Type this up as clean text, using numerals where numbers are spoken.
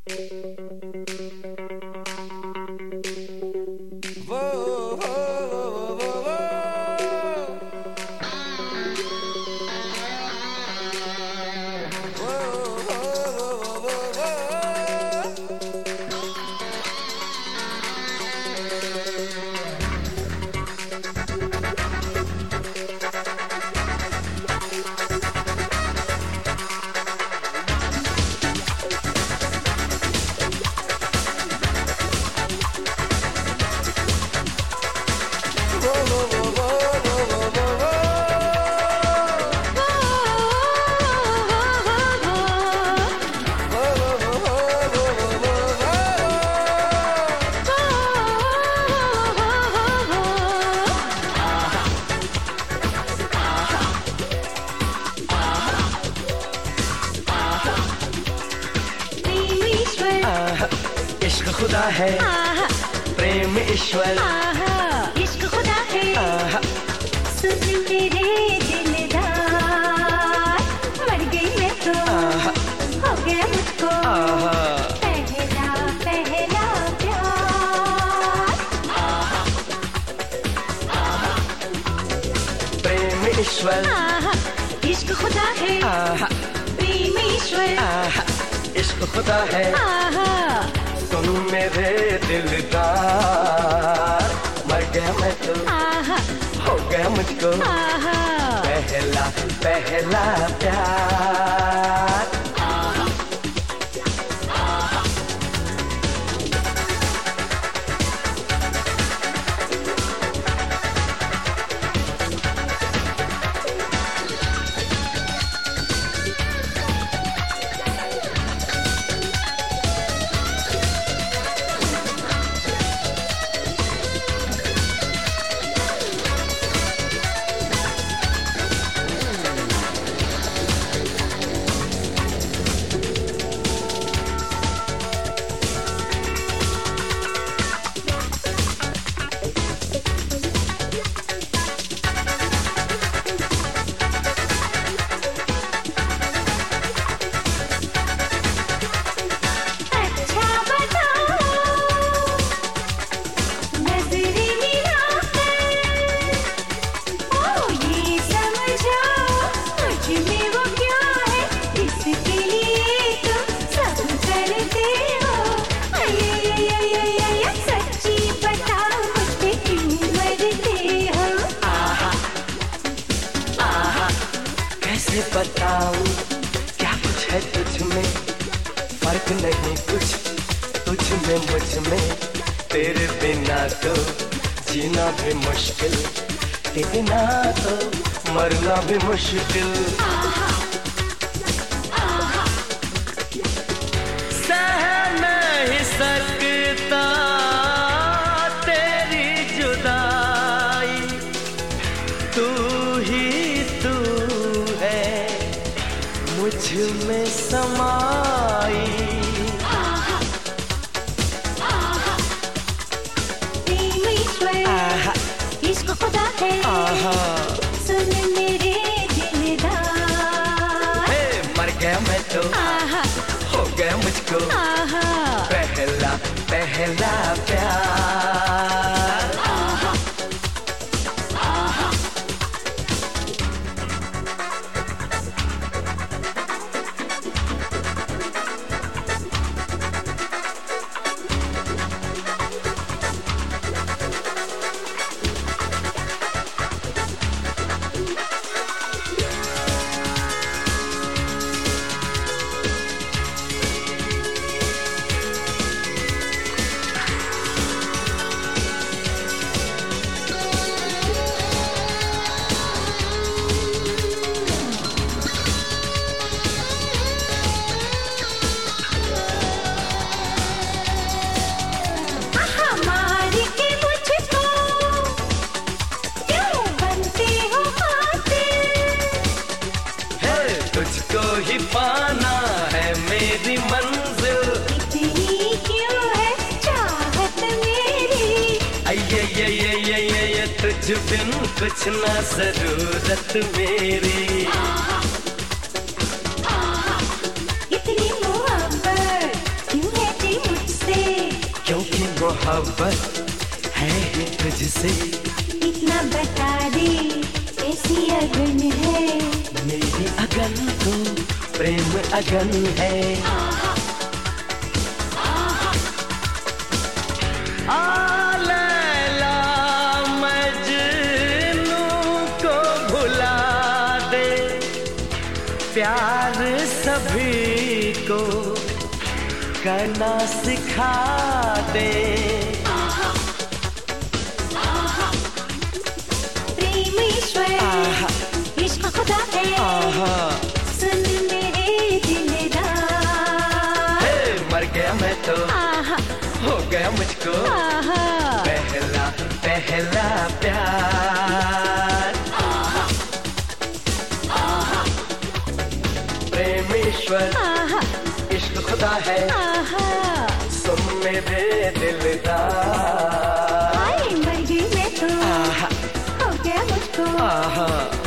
इश्क खुदा है, प्रेम ईश्वर, इश्क खुदा है। सुन मेरे दिलदार, मर गई मैं तो, हो गया मुझको पहला पहला प्यार। प्रेम ईश्वर, इश्क खुदा है, प्रेम ईश्वर, इश्क खुदा है। तुम मेरे दिलदार, मर गया मैं तो, हो गया मुझको पहला पहला प्यार। कैसे बताऊं क्या कुछ है तुझ में, फर्क नहीं कुछ तुझ में मुझ में। तेरे बिना तो जीना भी मुश्किल, तेरे बिना तो मरना भी मुश्किल। सह नहीं सकता तेरी जुदाई, तू ही तू मुझ में समाई। प्रेम ईश्वर, इश्क खुदा है, सुन मेरे दिलदार। मर गया मैं तो, हो गया मुझको पहला पहला प्यार। तुझको ही पाना है मेरी मंजिल, इतनी क्यों है चाहत मेरी। ये तुझ बिन कुछ ना जरूरत मेरी। इतनी मोहब्बत क्यों है मोहब्बत है ही तुझसे, इतना बता दे कैसी अगन है, मेरी अगन तो प्रेम अगन है। लैला मजनू को भुला दे, प्यार सभी को करना सिखा दे। प्रेम ईश्वर इश्क खुदा है, सुन मेरे दिलदार। मर गया मैं तो हो गया मुझको पहला पहला प्यार। प्रेम ईश्वर इश्क खुदा है, सुन मेरे दिलदार। मर गई मैं तो हो गया मुझको